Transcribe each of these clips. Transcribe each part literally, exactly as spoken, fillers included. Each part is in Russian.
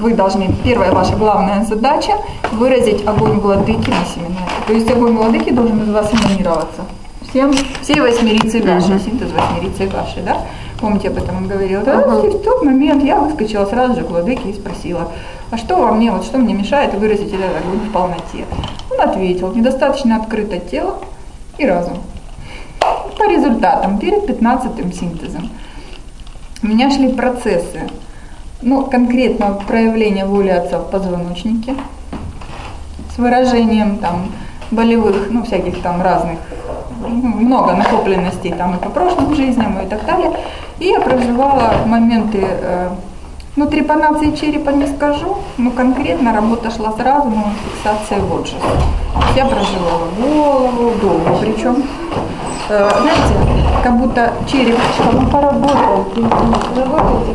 вы должны, первая ваша главная задача, выразить огонь владыки на семинаре. То есть огонь владыки должен из вас эманироваться. Всем, всей восьмерицы Гаши, uh-huh. синтез восьмерицы Гаши, да? Помните, об этом он говорил. Да? Uh-huh. И в тот момент я выскочила сразу же к владыке и спросила, а что во мне, вот что мне мешает выразить этот огонь в полноте? Он ответил, недостаточно открыто тело и разум. По результатам, перед пятнадцатым синтезом у меня шли процессы, ну, конкретно проявление воли Отца в позвоночнике с выражением там болевых, ну, всяких там разных, много накопленностей там и по прошлым жизням и так далее. И я проживала моменты, э, ну, трепанации черепа не скажу, но конкретно работа шла с разумом, фиксация вот же. Я проживала голову, долго причем. Э, знаете, как будто череп, ну, поработал, работаете.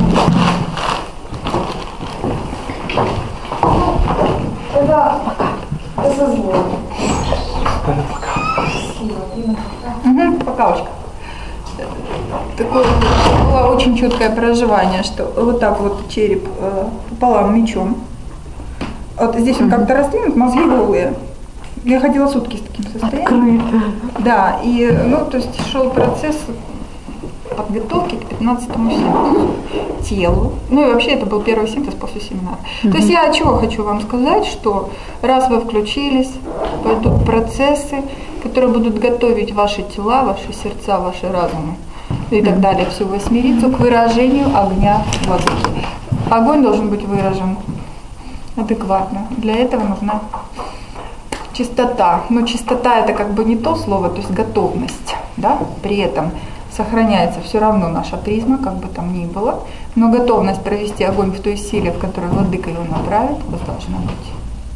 Это пока, это зло. Угу, покалочка. Такое было очень четкое проживание, что вот так вот череп э, пополам мечом. Вот здесь он как-то раздвинут, мозги голые. Я ходила сутки с таким состоянием. Открыто. Да, и ну, то есть шел процесс подготовки к пятнадцатому синтезу, телу. Ну и вообще это был первый синтез после семинара. Mm-hmm. То есть я чего хочу вам сказать, что раз вы включились, пойдут процессы, которые будут готовить ваши тела, ваши сердца, ваши разумы и так далее, всю восьмерицу к выражению огня владыки. Огонь должен быть выражен адекватно. Для этого нужна чистота. Но чистота это как бы не то слово, то есть готовность, да, при этом сохраняется все равно наша призма, как бы там ни было, но готовность провести огонь в той силе, в которой владыка его направит, у вас должна быть.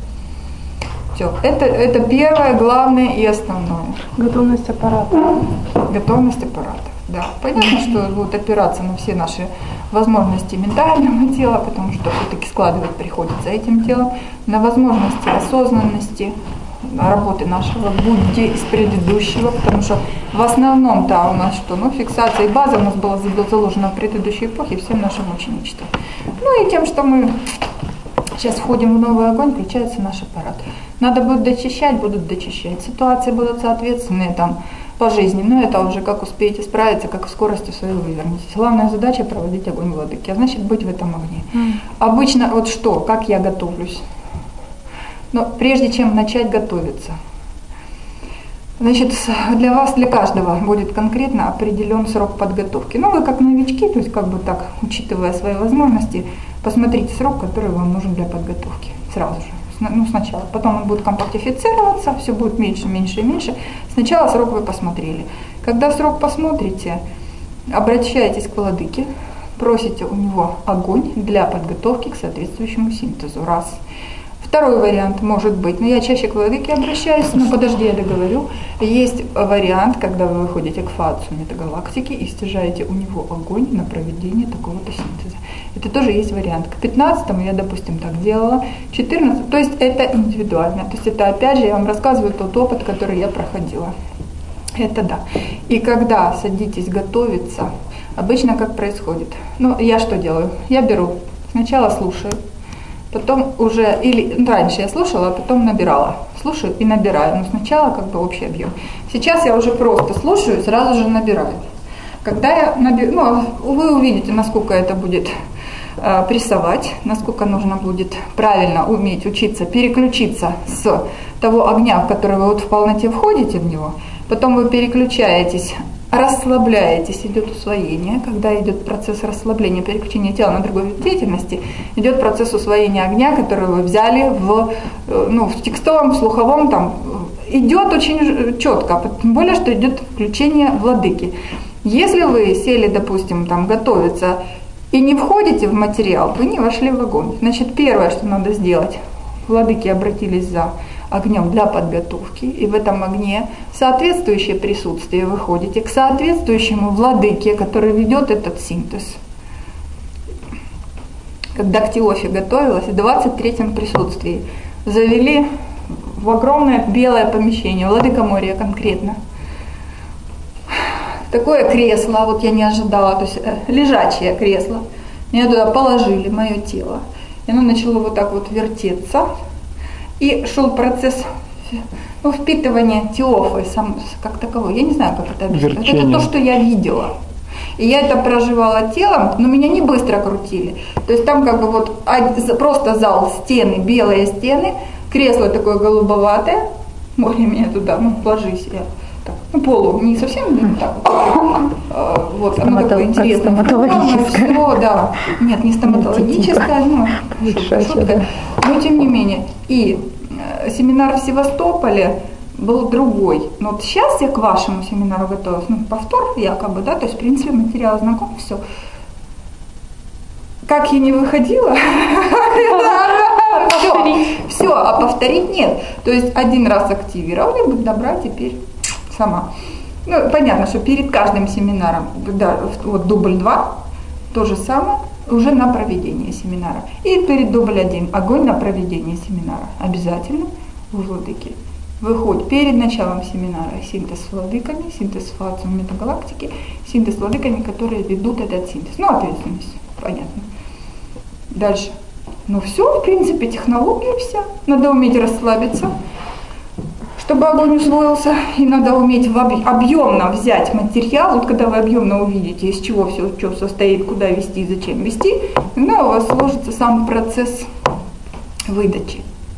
Все, это, это первое, главное и основное. Готовность аппарата. Готовность аппарата, да. Понятно, что будут опираться на все наши возможности ментального тела, потому что все-таки складывать приходится этим телом, на возможности осознанности, работы нашего будди из предыдущего, потому что в основном-то у нас что, ну, фиксация и база у нас была заложена в предыдущей эпохе всем нашим ученичеством. Ну и тем, что мы сейчас входим в новый огонь, включается наш аппарат. Надо будет дочищать, будут дочищать. Ситуации будут соответственные там по жизни, но это уже как успеете справиться, как в скорости свою вывернетесь. Главная задача проводить огонь владыки, а значит быть в этом огне. Mm. Обычно вот что, как я готовлюсь? Но прежде чем начать готовиться, значит, для вас, для каждого будет конкретно определен срок подготовки. Ну, вы как новички, то есть как бы так, учитывая свои возможности, посмотрите срок, который вам нужен для подготовки сразу же. Ну, сначала. Потом он будет компактифицироваться, все будет меньше, меньше и меньше. Сначала срок вы посмотрели. Когда срок посмотрите, обращайтесь к владыке, просите у него огонь для подготовки к соответствующему синтезу. Раз. Второй вариант может быть, но я чаще к владыке обращаюсь, но подожди, я договорю. Есть вариант, когда вы выходите к фацу метагалактики и стяжаете у него огонь на проведение такого-то синтеза. Это тоже есть вариант. К пятнадцатому я, допустим, так делала, четырнадцатому, то есть это индивидуально. То есть это опять же я вам рассказываю тот опыт, который я проходила. Это да. И когда садитесь готовиться, обычно как происходит? Ну, я что делаю? Я беру, сначала слушаю. Потом уже, или ну, раньше я слушала, а потом набирала. Слушаю и набираю, но сначала как бы общий объем. Сейчас я уже просто слушаю и сразу же набираю. Когда я набираю, ну, вы увидите, насколько это будет э, прессовать, насколько нужно будет правильно уметь учиться переключиться с того огня, в который вы вот в полноте входите в него. Потом вы переключаетесь, расслабляетесь, идет усвоение. Когда идет процесс расслабления, переключения тела на другой вид деятельности, идет процесс усвоения огня, который вы взяли в, ну, в текстовом, в слуховом, там, идет очень четко, тем более, что идет включение владыки. Если вы сели, допустим, там, готовиться и не входите в материал, вы не вошли в огонь. Значит, первое, что надо сделать, владыки обратились за огнем для подготовки, и в этом огне соответствующее присутствие выходите к соответствующему владыке, который ведет этот синтез. Когда к Теофе готовилась, в двадцать третьем присутствии завели в огромное белое помещение, владыка Мория конкретно. Такое кресло, вот я не ожидала, то есть лежачее кресло. Меня туда положили, мое тело. и оно начало вот так вот вертеться, и шел процесс, ну, впитывания теофы сам, как такового. Я не знаю, как это объяснить. Вот это то, что я видела. И я это проживала телом, но меня не быстро крутили. То есть там как бы вот просто зал, стены, белые стены, кресло такое голубоватое, можно меня туда, ну, ложись, я так, ну, полу, не совсем, не так вот, вот оно такое интересное. Стоматологическое. Все, да, нет, не стоматологическое, но шутка, но тем не менее. И семинар в Севастополе был другой. Но вот сейчас я к вашему семинару готовилась, ну, повтор якобы, да, то есть, в принципе, материал знаком, все. Как я не выходила, все, а повторить нет. То есть, один раз активировали, добра теперь сама. Ну, понятно, что перед каждым семинаром, да, вот дубль два, то же самое, уже на проведение семинара. И перед дубль один, огонь на проведение семинара. Обязательно у владыки. Выходит перед началом семинара синтез с владыками, синтез с фациум метагалактики, синтез с владыками, которые ведут этот синтез. Ну, ответственность, понятно. Дальше. Ну все, в принципе, технология вся. Надо уметь расслабиться, чтобы огонь усвоился. И надо уметь в об... объемно взять материал. Вот когда вы объемно увидите, из чего все что состоит, куда вести и зачем вести, тогда у вас сложится сам процесс выдачи.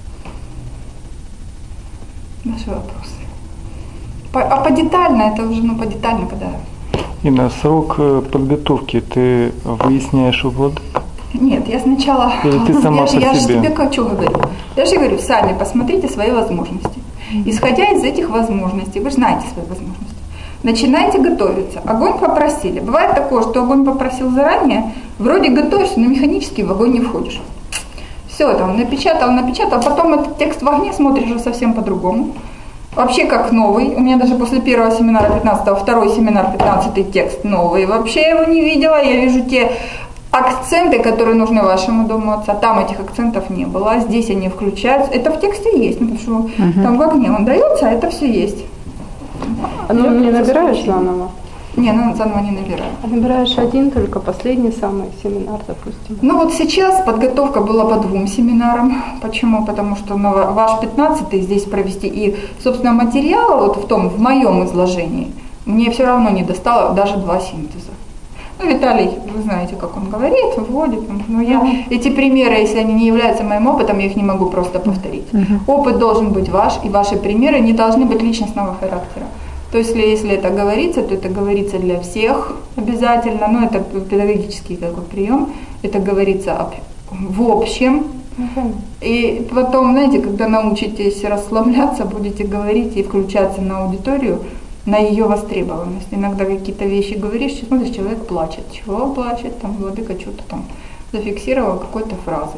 Наши вопросы. По, а по детально, это уже, ну, по детально, когда... И на срок подготовки ты выясняешь у владык? Нет, я сначала... Или ты сама я, по же, я себе? же тебе как что говорю? Я же говорю, сами посмотрите свои возможности. Исходя из этих возможностей, вы же знаете свои возможности, начинайте готовиться. Огонь попросили. Бывает такое, что огонь попросил заранее, вроде готовишься, но механически в огонь не входишь. Все, там, напечатал, напечатал, потом этот текст в огне смотришь уже совсем по-другому. Вообще как новый. У меня даже после первого семинара пятнадцатого, второй семинар пятнадцатый текст новый. Вообще я его не видела. Я вижу те акценты, которые нужны вашему дому отца. Там этих акцентов не было. А здесь они включаются. Это в тексте есть, потому что угу. там в огне он дается, а это все есть. Ну, не набираешь заново? Не, ну заново не набираю. А набираешь один, только последний самый семинар, допустим. Ну вот сейчас подготовка была по двум семинарам. Почему? Потому что ну, ваш пятнадцатый здесь провести и, собственно, материала вот в том, в моем изложении, мне все равно не достало даже два синтеза. Ну, Виталий, вы знаете, как он говорит, вводит. Но я, эти примеры, если они не являются моим опытом, я их не могу просто повторить. Uh-huh. Опыт должен быть ваш, и ваши примеры не должны быть личностного характера. То есть, если, если это говорится, то это говорится для всех обязательно, но это педагогический такой прием, это говорится об, в общем. Uh-huh. И потом, знаете, когда научитесь расслабляться, будете говорить и включаться на аудиторию, на ее востребованность. Иногда какие-то вещи говоришь, смотришь, человек плачет. Чего плачет? Там владыка что-то там зафиксировал какой-то фразой.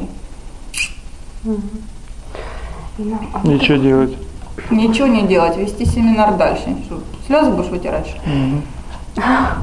Mm-hmm. И что делать? Ничего не делать, вести семинар дальше. Что, слезы будешь вытирать, что ли? Mm-hmm.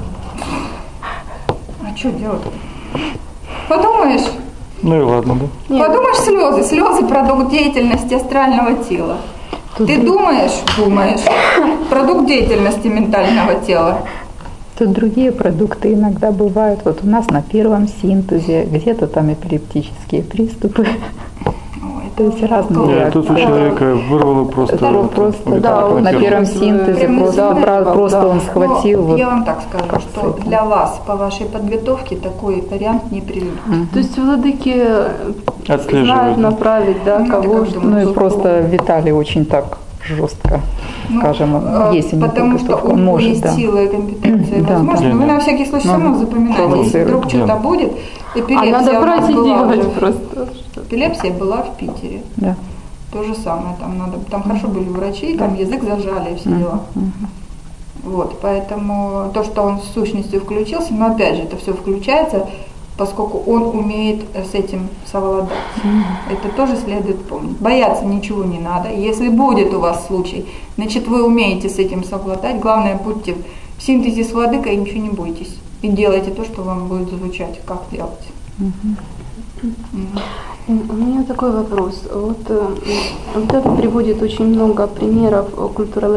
А что делать? Подумаешь? Ну и ладно, да? Нет. Подумаешь, слезы. Слезы – продукт деятельности астрального тела. Тут Ты друг... думаешь, думаешь, продукт деятельности ментального тела. Тут другие продукты иногда бывают. Вот у нас на первом синтезе, где-то там эпилептические приступы. Ой, то есть разные. Нет, тут у человека вырвало просто. Это вот, просто да, вот на первом синтезе просто, да, просто да. он схватил. Ну, вот, я вам так скажу, что для вас по вашей подготовке такой вариант не приведет. Угу. То есть владыки знают направить, да, ну, кого что. Ну и просто Виталий очень так жестко, ну, скажем, если потому что у него есть да. сила и компетенция, да, возможно, да. вы на всякий случай все равно запоминаете, если вдруг что-то будет. Эпилепсия, а надо брать и делать просто. Эпилепсия была в Питере. Да. То же самое, там надо, там хорошо были врачи, там язык зажали и все дела. Вот, поэтому то, что он с сущностью включился, но опять же, это все включается, поскольку он умеет с этим совладать. Mm-hmm. Это тоже следует помнить. Бояться ничего не надо. Если будет у вас случай, значит вы умеете с этим совладать. Главное, будьте в синтезе с владыкой и ничего не бойтесь. И делайте то, что вам будет звучать, как делать. Mm-hmm. Mm-hmm. У меня такой вопрос. Вот, вот это приводит очень много примеров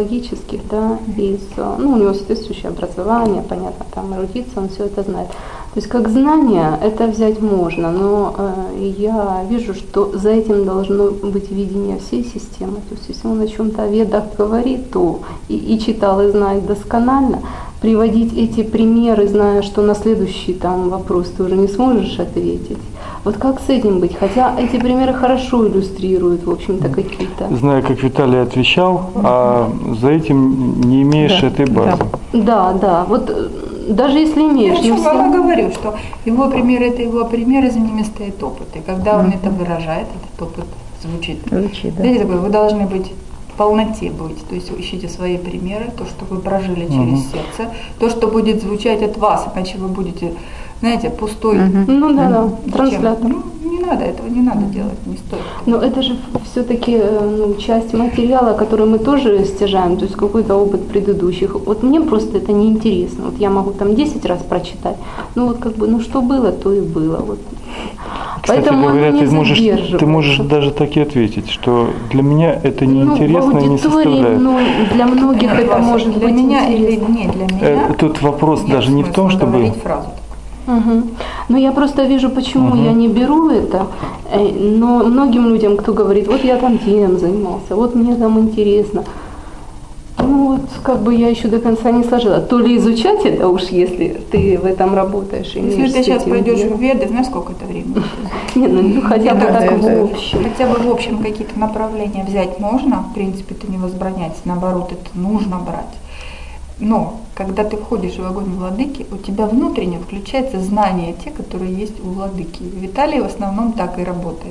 культурологических, да, из, ну, у него соответствующее образование, понятно, там эрудиция, он все это знает. То То есть как знание это взять можно, но э, я вижу, что за этим должно быть видение всей системы. То есть если он о чем-то о ведах говорит, то и, и читал, и знает досконально, приводить эти примеры, зная, что на следующий там вопрос ты уже не сможешь ответить. Вот как с этим быть? Хотя эти примеры хорошо иллюстрируют, в общем-то, какие-то. Знаю, как Виталий отвечал, а за этим не имеешь Да, этой базы. Да, да. Вот э, даже если имеешь, Я не вам и все. говорю, что его пример это его пример, за ними стоит опыт. И когда он это выражает, этот опыт звучит. Звучит, да. Знаете, такое, вы должны быть в полноте быть. То есть вы ищите свои примеры, то, что вы прожили через Мгм. сердце, то, что будет звучать от вас, иначе вы будете, знаете, пустой. Мгм. Ну да, да, Зачем? транслятор. Ну, не надо этого, не надо делать, не стоит. Но это же все-таки ну, часть материала, который мы тоже стяжаем, то есть какой-то опыт предыдущих. Вот мне просто это неинтересно. Вот я могу там десять раз прочитать, ну вот как бы, ну что было, то и было. Вот. Кстати Поэтому говоря, оно не ты можешь, ты задерживается. можешь даже так и ответить, что для меня это Ну, неинтересно в и не аудитории, составляет. ну, для многих Нет, это Вася, может для быть меня или интересно. не для меня. Э, Тут вопрос нет даже не в том, смысла чтобы... говорить фразу. Мгм. Но я просто вижу, почему Мгм. я не беру это. Э, Но многим людям, кто говорит, вот я там тем занимался, вот мне там интересно. Ну вот как бы я еще до конца не сложила. То ли изучать это уж, если ты в этом работаешь. Если имеешь ты с сейчас этим пойдешь дело. в Веды, знаешь, сколько это времени? Не, ну, ну, хотя бы Да, так да, в да. общем. Хотя бы в общем какие-то направления взять можно, в принципе, это не возбраняется, наоборот, это нужно брать. Но когда ты входишь в огонь владыки, у тебя внутренне включается знание те, которые есть у владыки. Виталий в основном так и работает.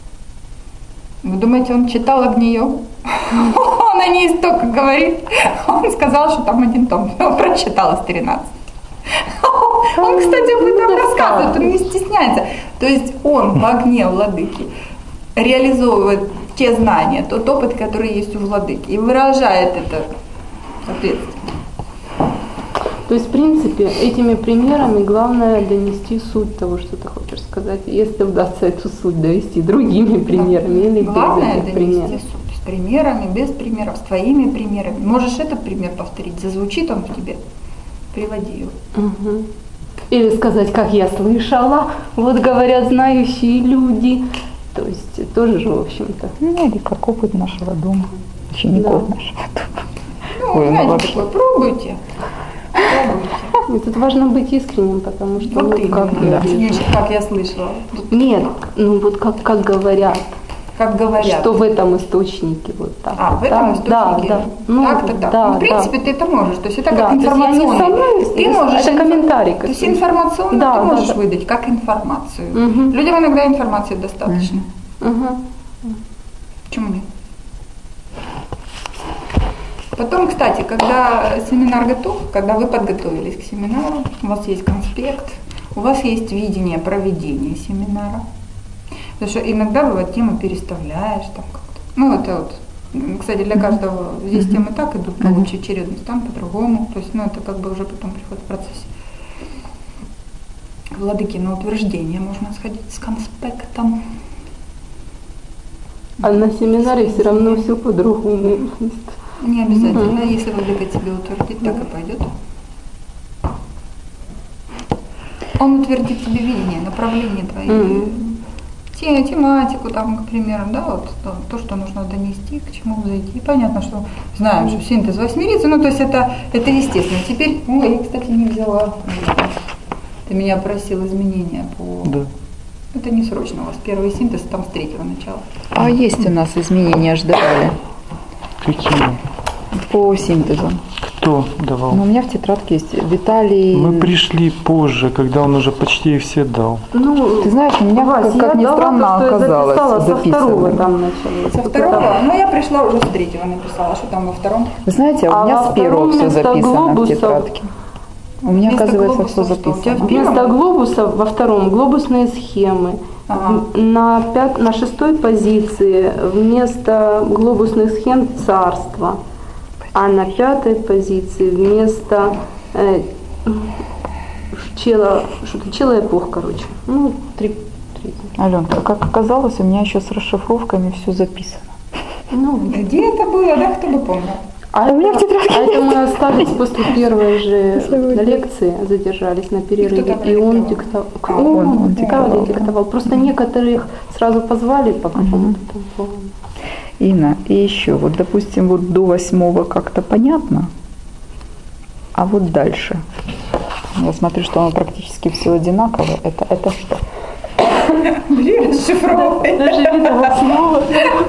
Вы думаете, он читал Агнию? Он о ней столько говорит. Он сказал, что там один том. Он прочитал из тринадцати. Он, кстати, об этом рассказывает, он не стесняется. То есть он в огне владыки реализовывает те знания, тот опыт, который есть у владыки, и выражает это соответственно. То есть, в принципе, этими примерами главное донести суть того, что ты хочешь сказать. Если удастся эту суть довести другими примерами или Главное без этих донести примеров. суть. С примерами, без примеров, с твоими примерами. Можешь этот пример повторить, зазвучит он в тебе, приводи его. Мгм. Или сказать, как я слышала, вот говорят знающие люди. То есть тоже же, в общем-то. Ну, или как опыт нашего дома, учеников Да. нашего дома. Ну, Ой, ну знаете, вообще. такое, пробуйте. Пробуйте. И тут важно быть искренним, потому что, Вот ну, именно, как, да. я вижу. Значит, как я слышала. Тут, Нет, ну вот как, как говорят, как говорят. что в этом источнике вот так. А, в этом да, источнике. Да, да. Ну, Так-то так. да, Ну, в принципе, да. ты это можешь. То есть это Да, как то есть я не информационный. сомневаюсь, Ты это можешь комментарий То есть какой-то. информационно Да, ты да, можешь да. выдать как информацию. Мгм. Людям иногда информации достаточно. Мгм. Почему нет? Потом, кстати, когда семинар готов, когда вы подготовились к семинару, у вас есть конспект, у вас есть видение проведения семинара. Потому что иногда бывает тему переставляешь там как-то. Ну это вот, м, кстати, для каждого здесь темы так идут по лучшей очередности, там по-другому. То есть, ну это как бы уже потом приходит в процессе. Владыки на утверждение можно сходить с конспектом. А на семинаре все равно все по-другому. Не обязательно, если владыка тебе утвердит, так и пойдет. Он утвердит тебе видение, направление твое, Мгм. те- тематику там, к примеру, да, вот то, то, что нужно донести, к чему зайти. И понятно, что знаем, что синтез восьмирицы, ну то есть это, это естественно. Теперь, ой, я, кстати, не взяла. Ты меня просил изменения по... Да. Это не срочно у вас. Первый синтез там с третьего начала. А есть у нас изменения, ждали Какие? по синтезу. Кто давал? Но у меня в тетрадке есть Виталий. Мы пришли позже, когда он уже почти их все дал. Ну, Ты знаешь, у меня, Вась, как, как я ни дала странно, то, что я оказалось записала, со второго записано. там началось. Со Вот второго? это. Ну, я пришла уже с третьего написала. Что там во втором? Вы знаете, у А меня во с первого втором все вместо записано в глобусов- тетрадке. У меня, Вместо оказывается, глобусов все что? У тебя записано. Вместо глобуса во втором глобусные схемы. Ага. На, пят, на шестой позиции вместо глобусных схем царство, а на пятой позиции вместо э, чела, что-то чела эпох, короче. Ну, три, три. Аленка, как оказалось, у меня еще с расшифровками все записано. Ну, Где это было, да? Кто бы помнил? А, у меня в тетрадке а это мы остались после первой же лекции, задержались на перерыве, и он диктовал. А, он, он, он диктовал, диктовал, диктовал. Просто некоторых сразу позвали по какому-то там поводу. Инна, и еще, вот допустим, вот до восьмого как-то понятно, а вот дальше. Я смотрю, что оно практически все одинаковое. Это, это что? Блин, расшифровывай. Даже видно восьмого.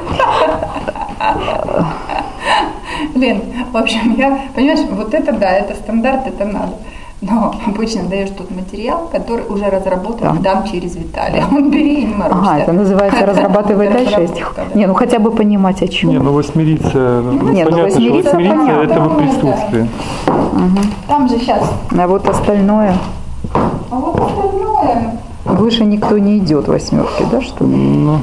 Лен, в общем, я, понимаешь, вот это да, это стандарт, это надо. Но обычно даешь тот материал, который уже разработан, Да. дам через Виталия. Он бери и не морочься. Ага, это называется разрабатывать Это дальше. разработка, да. Не, ну хотя бы понимать о чем. Не, ну восьмерица, ну, Не, ну, понятно, восьмерица что восьмерица понятно. это в Ну, присутствии. Там же сейчас. А вот остальное, А вот остальное. выше никто не идет восьмерки, да, что ли? Ну,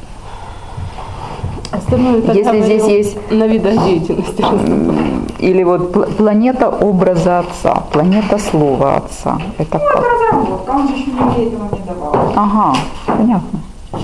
Остальное это Если говорил здесь есть- на видах деятельности. Или вот пл- планета образа отца, планета слова отца. Это Ну, это как? разработка, он же еще мне этого не давал. Ага, понятно.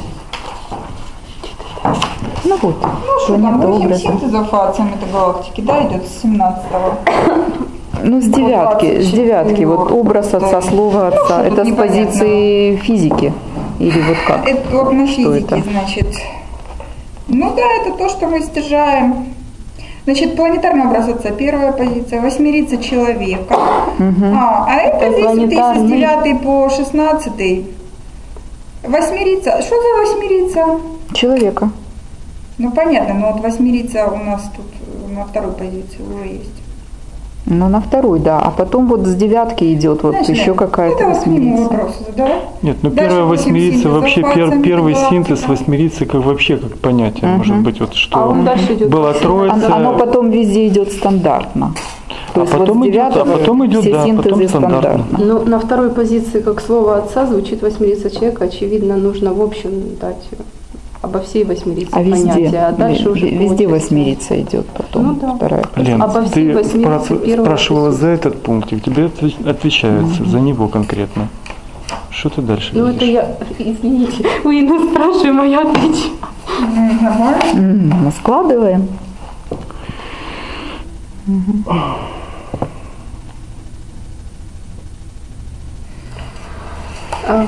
Ну вот, Ну что там, планета восемь образа. синтезов аций метагалактики, да, идет с семнадцатого. Ну, с девятки, с двадцать девятки, вот четыре. образ отца, Да. слово Ну, отца, что это тут с позиции физики? Или вот как? Это вот на Что физике, это? значит. Ну да, это то, что мы стяжаем. Значит, планетарный образ отца, первая позиция, восьмерица человека. А, а это, Это здесь вот если с планетарный. девятый по шестнадцатый. Восьмерица. Что за восьмерица? Человека. Ну понятно, но вот восьмерица у нас тут на второй позиции уже есть. Ну, на второй, да. А потом вот с девятки идет вот Значит, еще какая-то это вот к нему восьмерица. вопросы задавай. нет, ну Дальше первая восемь восьмерица синтезов вообще аций пер- первый метагалактика. синтез восьмерицы как вообще как понятие, может быть, вот что А он дальше идет была по троица. Оно, оно потом везде идет стандартно. То А есть потом вот с идет- а девятого потом идет, все да, синтезы потом стандартно. стандартно. Ну, на второй позиции, как слово отца, звучит восьмерица человека. Очевидно, нужно в общем дать обо всей восьмерице А везде, понятие. А дальше ве- уже везде по очереди. восьмерица идет потом. Ну да. Вторая. Лен, Обо всей ты восьмерице спра- первого спрашивала присутствия. за этот пунктик, тебе отве- отвечается, за него конкретно. Что ты дальше Ну, это видишь? я, извините, вы нас спрашиваем, а я отвечаю. Ну, нормально. М, Мы складываем. А,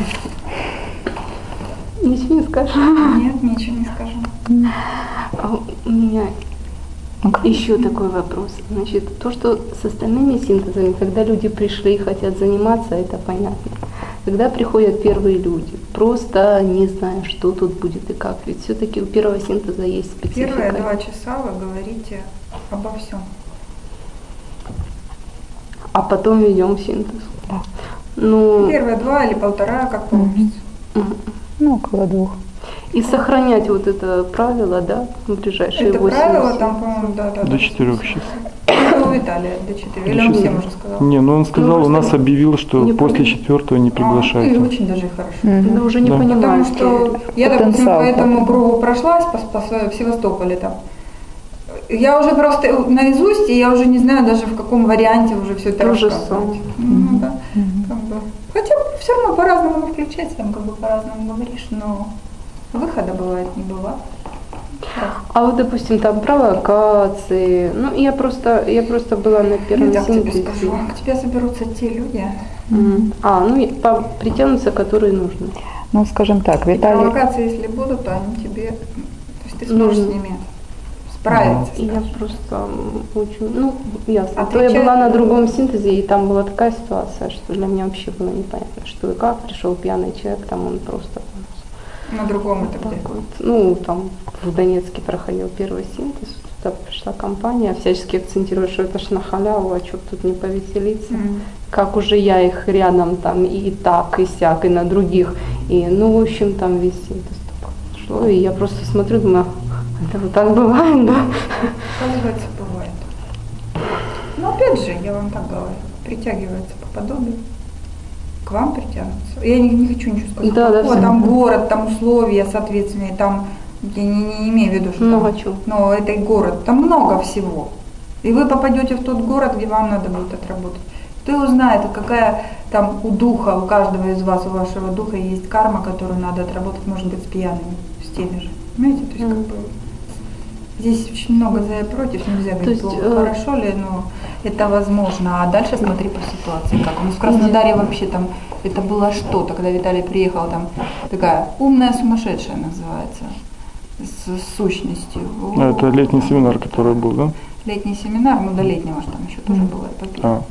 ничего не скажу. Нет, ничего не скажу. А у меня Ну-ка. еще такой вопрос. Значит, то, что с остальными синтезами, когда люди пришли и хотят заниматься, это понятно. Когда приходят первые люди, просто не знаю, что тут будет и как. Ведь все-таки у первого синтеза есть специфика. Первые два часа вы говорите обо всем. А потом ведем синтез. Да. Ну, Первые два или полтора, как получится. мгм. Ну, около двух. И сохранять вот это правило, да, в ближайшие Это восемь правило синтезов. там, по-моему, да, да. До да, четырех да. часов. Это у Виталия до четырех. Или он всем уже сказал. Не, ну он сказал, Ну, у нас просто объявил, что не после понял. четвертого не А, приглашают. и очень даже хорошо. Мгм. Да уже не Да. понимаю. Потому что я, допустим, Потенциал по этому какой. кругу прошлась по, по своей- в Севастополе там. Я уже просто наизусть, и я уже не знаю даже в каком варианте уже все это То же рассказывать. самое. Ну, да, как бы. Хотя все равно по-разному включается, там как бы по-разному говоришь, но выхода бывает, не бывает. А вот, допустим, там провокации. Ну, я просто, я просто была на первом Я так тебе синтезе. скажу, к тебе соберутся те люди. Мгм. А, ну, и по- притянутся, которые нужны. Ну, скажем так, И Виталий, провокации, если будут, то они тебе, то есть ты сможешь Нужно. с ними справиться. И я скажем. просто м, очень, ну, ясно. А То ты я была на часто- другом синтезе, и там была такая ситуация, что для меня вообще было непонятно, что и как. Пришел пьяный человек, там он просто На другом это так где? вот, ну, там в Донецке проходил первый синтез, туда пришла компания, всячески акцентируя, что это ж на халяву, а что тут не повеселиться. М. Как уже я их рядом там и так, и сяк, и на других. И, ну, в общем, там весь синтез так шло. И я просто смотрю, думаю, это вот так бывает, да? Оказывается, бывает. Но опять же, я вам так говорю, притягивается по подобию. К вам притянутся. Я не, не хочу ничего сказать. Да, да, какого, всё. там город, там условия соответственные, там я не, не имею в виду, что Много там, чего. но это и город, там много всего. И вы попадете в тот город, где вам надо будет отработать. Кто его знает, какая там у духа, у каждого из вас, у вашего духа есть карма, которую надо отработать, может быть, с пьяными, с теми же. Понимаете, то есть как Мгм. бы Здесь очень много за и против, нельзя говорить, есть, плохо, э, хорошо ли, но это возможно. А дальше смотри по ситуации. Как у нас в Краснодаре вообще там, это было что-то, когда Виталий приехал, там такая умная сумасшедшая называется, с, с сущностью. А это летний семинар, который был, да? Летний семинар, ну до летнего же там еще тоже было эпопея. А.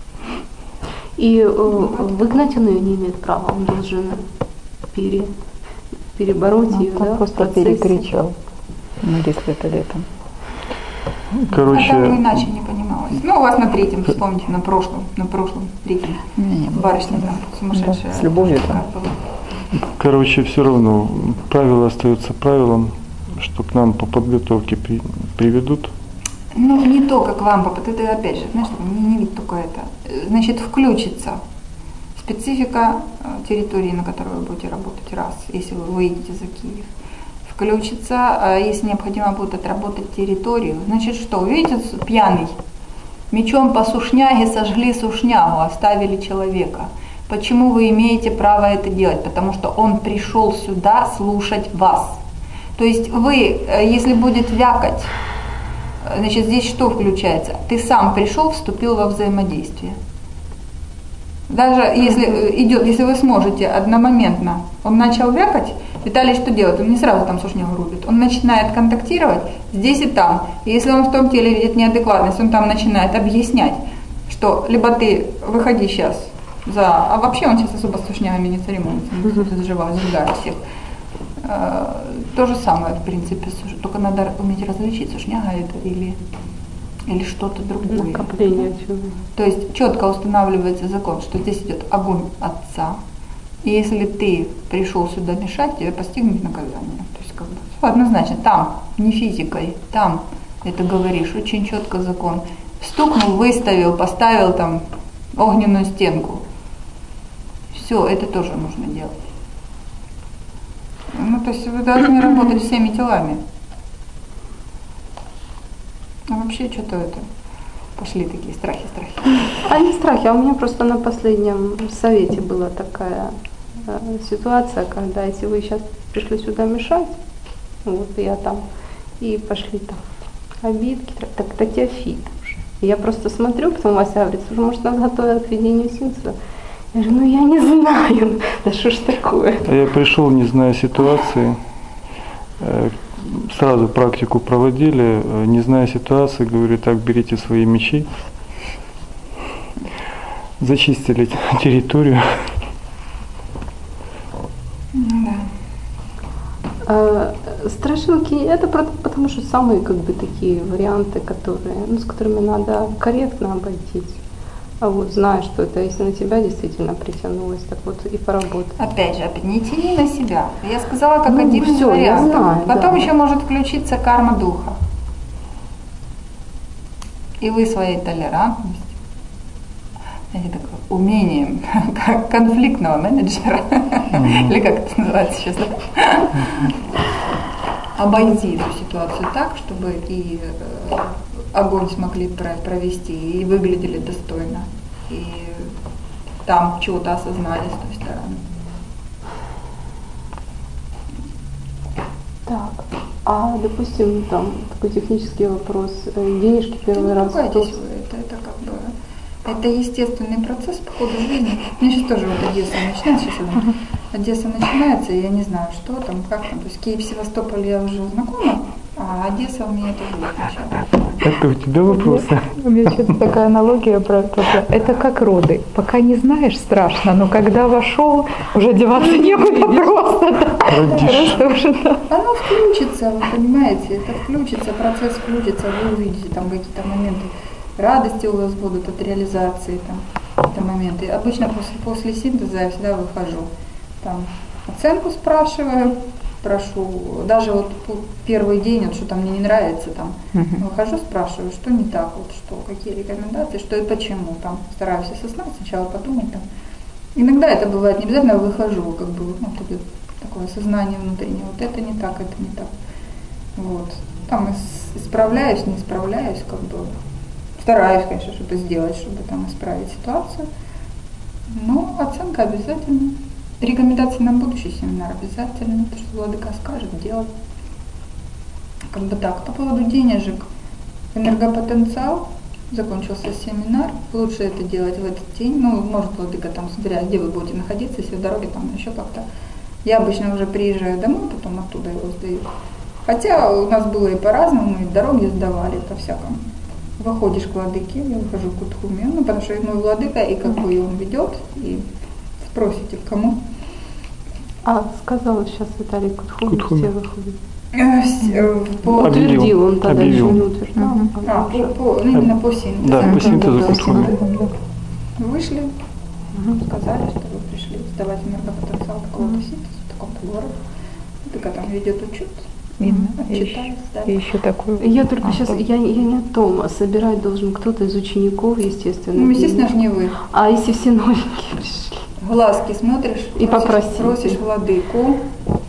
И э, выгнать он ее не имеет права, он должен пере, перебороть Он ее, там да, в просто процессе. перекричал. Ну, если это летом. Короче, А там иначе не понималось. Ну, у вас на третьем, вспомните, на прошлом, на прошлом третьем. Не, Барышня там сумасшедшая. Да, с любовью там. такая была. короче, все равно правило остается правилом, что к нам по подготовке при, приведут. Ну, не то, как вам, папа, ты, ты опять же, знаешь, не, не видь только это. Значит, включится специфика э, территории, на которой вы будете работать, раз, если вы выйдете за Киев. Включится, а если необходимо будет отработать территорию, значит что, видите, пьяный, мечом по сушняге сожгли сушнягу, оставили человека. Почему вы имеете право это делать? Потому что он пришел сюда слушать вас. То есть вы, если будет вякать, значит здесь что включается? Ты сам пришел, вступил во взаимодействие. Даже если идет, если вы сможете одномоментно, он начал вякать, Виталий что делает? Он не сразу там сушнягу рубит. Он начинает контактировать здесь и там. И если он в том теле видит неадекватность, он там начинает объяснять, что либо ты выходи сейчас за... А вообще он сейчас особо с сушнягами не церемонится, он заживает, сжигает всех. То же самое, в принципе, только надо уметь различить, сушняга это или, или что-то другое. Накопление чего. То есть четко устанавливается закон, что здесь идет огонь Отца. И если ты пришел сюда мешать, тебя постигнет наказание. То есть как бы однозначно, там, не физикой, там это говоришь, очень четко закон. Стукнул, выставил, поставил там огненную стенку. Все, это тоже нужно делать. Ну, то есть вы должны работать всеми телами. А вообще что-то это... Пошли такие страхи, страхи. А не страхи, а у меня просто на последнем совете была такая э, ситуация, когда если вы сейчас пришли сюда мешать, вот я там, и пошли там обидки, так это Теофит уже. И я просто смотрю, потом Вася говорит, уже может нас готовят к ведению синства. Я говорю, ну я не знаю, да что ж такое. А я пришел, не зная ситуации, сразу практику проводили, не зная ситуации, говорю, так, берите свои мечи, зачистили территорию. Да. А, страшилки это потому что самые как бы такие варианты, которые, ну, с которыми надо корректно обойтись. А вот зная, что это если на тебя действительно притянулось, так вот и поработать. Опять же, опять, не тяни на себя. Я сказала как Ну, один из всё, я вариантов. знаю, Потом да. еще может включиться карма духа. И вы своей толерантностью, знаете, такое, умением как конфликтного менеджера, или как это называется сейчас, да? Обойти эту ситуацию так, чтобы и э, огонь смогли провести, и выглядели достойно, и там чего-то осознали с той стороны. Так, а допустим, там такой технический вопрос, э, денежки первый Ну, раз. пугайтесь кто- вы, это, это как бы, это естественный процесс по ходу жизни. У меня сейчас тоже вот Одесса начинается, сейчас она- Одесса начинается, и я не знаю, что там, как там. То есть Киев, Севастополь я уже знакома, а Одесса у меня тоже будет начало. Это у тебя вопросы? У меня что-то такая аналогия про это. Это как роды. Пока не знаешь, страшно, но когда вошел, уже деваться некуда просто. да. Родишь. Просто уже, да. Оно включится, вы понимаете, это включится, процесс включится, вы увидите там какие-то моменты радости у вас будут от реализации, там какие-то моменты. Обычно после, после синтеза я всегда выхожу, там оценку спрашиваю, прошу, даже вот первый день, вот, что-то мне не нравится, там, Мгм. выхожу, спрашиваю, что не так, вот, что, какие рекомендации, что и почему, там, стараюсь осознать, сначала подумать, там. Иногда это бывает, не обязательно выхожу, как бы, ну, тут идет такое осознание внутреннее, вот это не так, это не так, вот, там ис- исправляюсь, не исправляюсь, как бы, стараюсь, конечно, что-то сделать, чтобы там исправить ситуацию, но оценка обязательно. Рекомендации на будущий семинар обязательно, то, что Владыка скажет, делать. как бы так. По поводу денежек, энергопотенциал, закончился семинар, лучше это делать в этот день, ну, может, владыка там смотря, где вы будете находиться, если в дороге там еще как-то. Я обычно уже приезжаю домой, потом оттуда его сдаю. Хотя у нас было и по-разному, и дороги сдавали, по-всякому. Выходишь к владыке, я выхожу к Кутхуме, ну, потому что мой владыка, и как бы он ведет, и спросите, к кому. А сказала сейчас Виталий Кутхуме, Кутхуме. все выходят. Э, с- э, по- Объявил. Утвердил, он тогда Объявил. еще не утверждал. Мгм. А, по, по- ну, именно по синтезу. Да, по Мгм. синтезу Да, Кутхуме. да. Вышли, сказали, что вы пришли сдавать энергопотенциал такого-то синтеза в таком-то городе. Владыка там ведет учет, Видно. И еще, отчитались, и да. еще такой. Я только А, сейчас, да. я, я не о том, а собирать должен кто-то из учеников, естественно. Ну, естественно, же не вы. А если все новенькие пришли? Глазки смотришь, И просишь, попросить. просишь владыку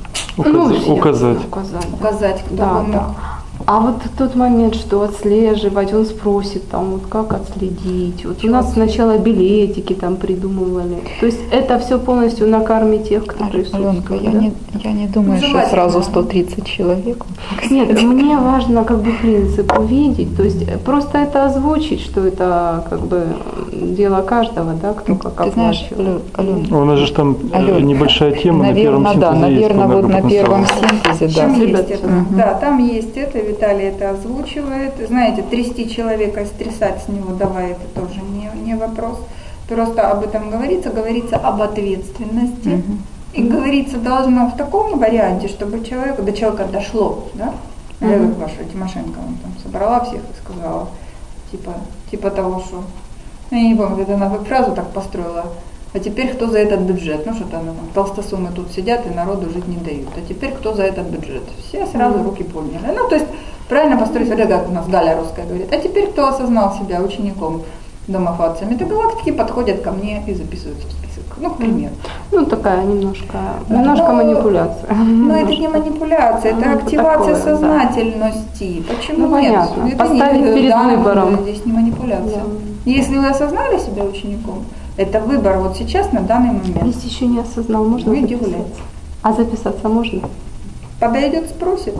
Указ- естественно, указать. указать. указать, кто Да, бы мог. да. А вот тот момент, что отслеживать, он спросит, там, вот как отследить. Вот у Чего нас отследить? сначала билетики там придумывали. То есть это все полностью на карме тех, кто присутствует. Аленка, я да? не, я не думаю, что Желательно. сразу сто тридцать человек. Нет, мне важно как бы принцип увидеть, то есть просто это озвучить, что это как бы дело каждого, да, кто как Ты знаешь, оплачивает. Ален, У нас же там э, Алён, небольшая тема на первом наверное, да, синтезе есть наверное, по вот на первом энергопотенциалу. синтезе, Там да. есть Ребята, это. мгм. Да, там есть это, Виталий это озвучивает. Знаете, трясти человека, стрясать с него, давай, это тоже не, не вопрос. Просто об этом говорится, говорится об ответственности. Мгм. И говорится должно в таком варианте, чтобы человек, до человека дошло, да? Мгм. Я как ваша Тимошенко, он там собрала всех и сказала, типа, типа того, что, ну, я не помню, как она фразу так построила, а теперь кто за этот бюджет? Ну что-то она там, толстосумы тут сидят и народу жить не дают. А теперь кто за этот бюджет? Все сразу руки подняли. Ну, то есть, правильно построить, вот как у нас Галя русская говорит. А теперь кто осознал себя учеником домофации метагалактики, подходят ко мне и записываются в список. Ну, к примеру. Ну, такая немножко, немножко Ну, манипуляция. Но это не манипуляция, это Ну, активация такое, да. сознательности. Почему Ну, нет? понятно. Это Поставить не, перед в данном выбором. случае Здесь не манипуляция. Да. Если вы осознали себя учеником, это выбор вот сейчас, на данный момент. Если еще не осознал, можно Вы записаться? удивляетесь. А записаться можно? Подойдет, спросит.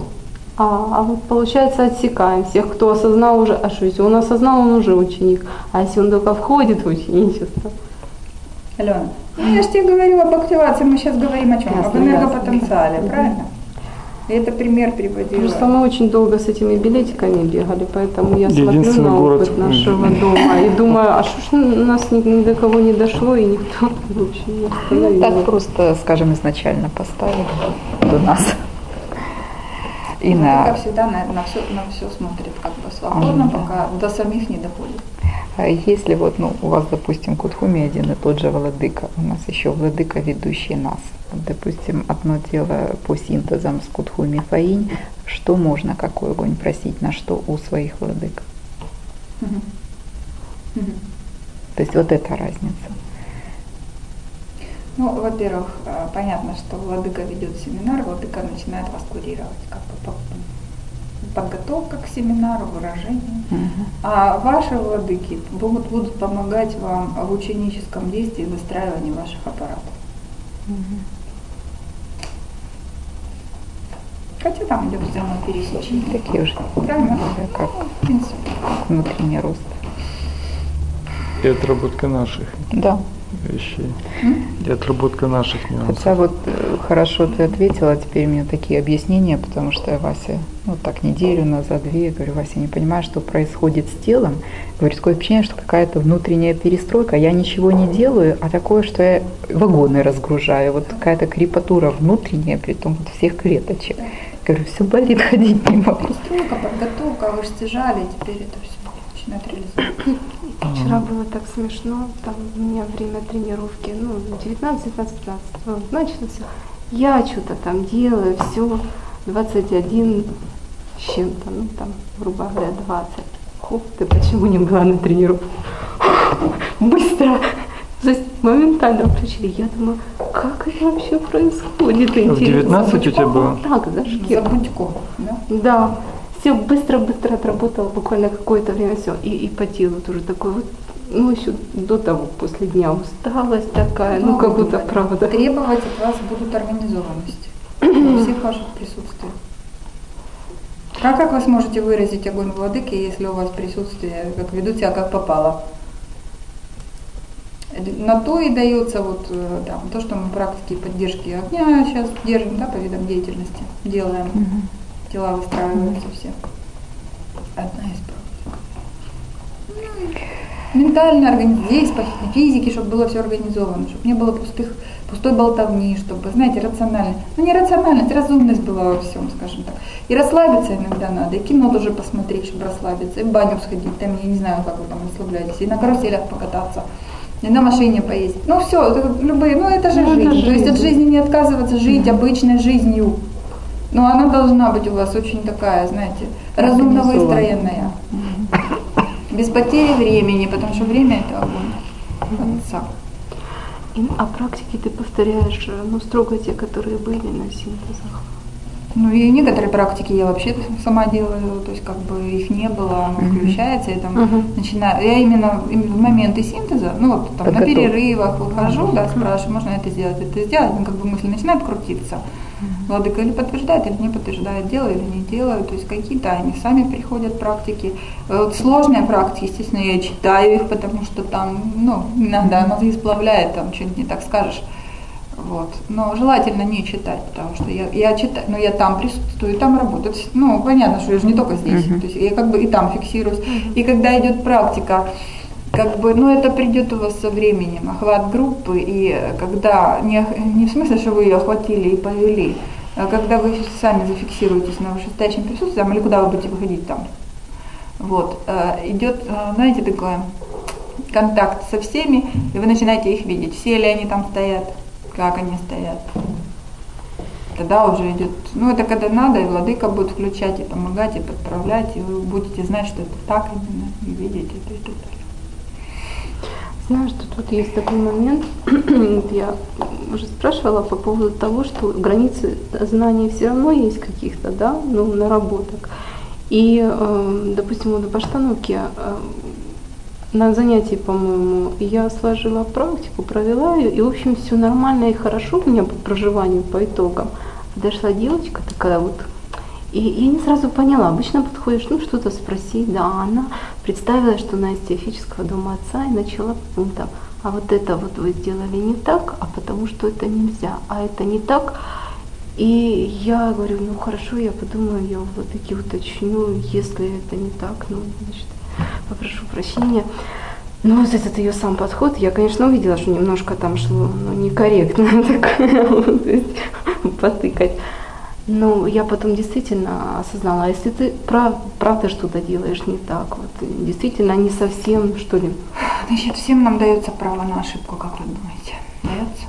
А, а вот получается отсекаем всех, кто осознал уже, а что если он осознал, он уже ученик, а если он только входит в ученичество? Алена, ну я же тебе говорю об активации, мы сейчас говорим о чем? Ясно, об энергопотенциале, ясно. правильно? И это пример приводила. Просто мы очень долго с этими билетиками бегали, поэтому я смотрю Единственный на город, опыт нашего дома и думаю, а что ж у нас ни, ни до кого не дошло и никто в общем не Ну, остановил. так просто, скажем, изначально поставили до нас. И Ну, на, как всегда на, на все, на все смотрит как бы свободно, Ага. пока до самих не доходит. а если вот, ну, у вас, допустим, Кутхуме один и тот же владыка, у нас еще владыка, ведущий нас. Вот, допустим, одно дело по синтезам с Кутхуми Фаинь, что можно, какой огонь просить, на что у своих владык. Мгм. Мгм. То есть вот эта разница. Ну, во-первых, э, понятно, что владыка ведет семинар, владыка начинает вас курировать, как бы по- подготовка к семинару, выражение. Мгм. А ваши владыки будут, будут помогать вам в ученическом действии, выстраивании ваших аппаратов. Хотя там идет взаимопересечение. Такие уже, Правильно? да, как В принципе. внутренний рост. И отработка наших Да. вещей. М? И отработка наших нюансов. Хотя вот э, хорошо ты ответила, теперь у меня такие объяснения, потому что я Вася, ну так неделю назад, две, я говорю, Вася, не понимаю, что происходит с телом. Говорит, такое ощущение, что какая-то внутренняя перестройка, я ничего не делаю, а такое, что я вагоны разгружаю, вот какая-то крепатура внутренняя, при том вот всех клеточек. Говорю, все болит, ходить не могу. Стройка, подготовка, вы же стяжали, теперь это все начинает реализовывать. Вчера было так смешно, там у меня время тренировки, ну, девятнадцать, пятнадцать, пятнадцать, вот, начался. Я что-то там делаю, все, двадцать один с чем-то, ну, там, грубо говоря, двадцать. Хоп, ты почему не была на тренировке? Быстро, то есть моментально включили. Я думаю, как это вообще происходит? В девятнадцать у тебя было? Так, зашкир. Забудько, да? Да, все быстро-быстро отработала, буквально какое-то время все. И, и по телу тоже такой вот, ну еще до того, после дня усталость такая, ну как будто правда. Требовать от вас будут организованности во всех ваших присутствиях. А как вы сможете выразить огонь владыки, если у вас присутствие, как ведут себя, как попало? На то и дается вот там, то, что мы практики поддержки огня сейчас держим, да, по видам деятельности, делаем, угу. Тела выстраиваются угу. все. Одна из практик. Ментально организовать, здесь по физике, чтобы было все организовано, чтобы не было пустых, пустой болтовни, чтобы, знаете, рационально. Ну не рациональность, разумность была во всем, скажем так. И расслабиться иногда надо, и кино тоже посмотреть, чтобы расслабиться, и в баню сходить, там, я не знаю, как вы там расслабляетесь, и на каруселях покататься. И на машине поездить. Ну все, это, любые, ну это же ну, жизнь. Это жизнь. То есть от жизни не отказываться, жить mm-hmm. обычной жизнью. Но она должна быть у вас очень такая, знаете, разумно выстроенная. Mm-hmm. Без потери времени, потому что время это огонь. Mm-hmm. А практики ты повторяешь, ну, строго те, которые были на синтезах? Ну и некоторые практики я вообще сама делаю, то есть как бы их не было, оно uh-huh. включается, я там uh-huh. начинаю, я именно в моменты синтеза, ну вот там на перерывах выхожу, да, спрашиваю, можно это сделать, это сделать, ну как бы мысли начинают крутиться. Uh-huh. Владыка или подтверждает, или не подтверждает, делаю или не делаю, то есть какие-то они сами приходят практики. Вот сложные практики, естественно, я читаю их, потому что там, ну, иногда мозги сплавляет, там что-нибудь не так скажешь. Вот. Но желательно не читать, потому что я, я читаю, но я там присутствую, там работаю. Ну, понятно, что я же не только здесь, uh-huh. то есть я как бы и там фиксируюсь. Uh-huh. И когда идет практика, как бы, ну это придет у вас со временем, охват группы, и когда, не, не в смысле, что вы ее охватили и повели, а когда вы сами зафиксируетесь на вышестоящем присутствии, или куда вы будете выходить там, вот, идет, знаете, такой контакт со всеми, и вы начинаете их видеть, все ли они там стоят, как они стоят. Тогда уже идет, ну это когда надо, и владыка будет включать, и помогать, и подправлять, и вы будете знать, что это так именно, и видеть это, и так далее. Знаю, что тут есть такой момент, я уже спрашивала по поводу того, что границы знаний все равно есть каких-то, да, ну, наработок. И, э, допустим, вот в постановке э, на занятии, по-моему, я сложила практику, провела ее, и, в общем, все нормально и хорошо у меня по проживанию, по итогам. Подошла девочка такая вот, и я не сразу поняла, обычно подходишь, ну, что-то спросить, да, она представила, что она из теофического дома отца, и начала по пунктам, а вот это вот вы сделали не так, а потому что это нельзя, а это не так. И я говорю, ну, хорошо, я подумаю, я вот таки уточню, если это не так, ну, значит, попрошу прощения. Но вот этот ее сам подход, я, конечно, увидела, что немножко там шло, ну, некорректно так, то есть потыкать. Но я потом действительно осознала, а если ты прав, правда что-то делаешь не так, вот, действительно не совсем, что ли. Значит, всем нам дается право на ошибку, как вы думаете? Дается?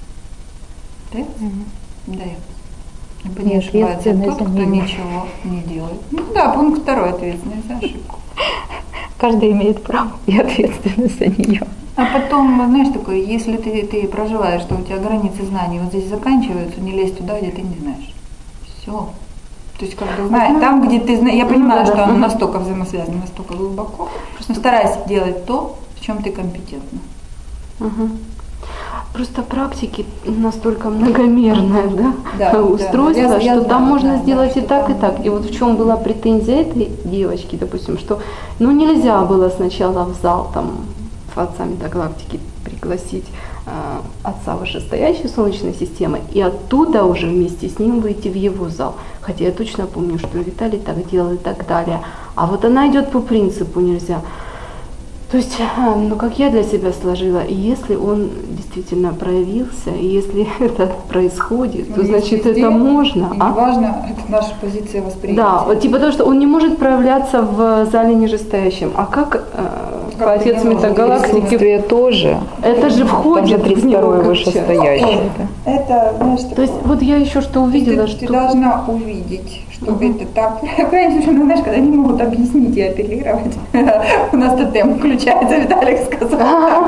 Дается? Mm-hmm. Дается. Не ошибается тот, кто ничего не делает. Ну да, пункт второй, ответственность за ошибку. Каждый имеет право и ответственность за нее. А потом, знаешь, такое, если ты, ты проживаешь, что у тебя границы знаний вот здесь заканчиваются, не лезь туда, где ты не знаешь. Все. То есть, как бы, знаешь, там, где ты знаешь, я понимаю, что оно настолько взаимосвязано, настолько глубоко, но старайся делать то, в чем ты компетентна. Угу. Просто практики настолько многомерное, да, да, устройство, да, я, что я там знаю, можно да, сделать да, и так, там... и так. И вот в чем была претензия этой девочки, допустим, что ну нельзя было сначала в зал там отца метагалактики пригласить э, отца вышестоящей Солнечной системы и оттуда уже вместе с ним выйти в его зал. Хотя я точно помню, что Виталий так делал и так далее. А вот она идет по принципу нельзя. То есть, ну как я для себя сложила, и если он действительно проявился, и если это происходит, ну, то значит везде, это можно. И а? важно, это наша позиция восприятия. Да, вот типа того, что он не может проявляться в зале нижестоящем. А как, э, отец метагалактики тоже? Это же входит в тридцать второе вышестоящее. Это, знаешь, то есть вот я еще что увидела, ты, что... Ты должна увидеть, что uh-huh. это так. В крайнем случае, ну, знаешь, когда не могут объяснить и апеллировать. У нас тотем включается, Виталик сказал.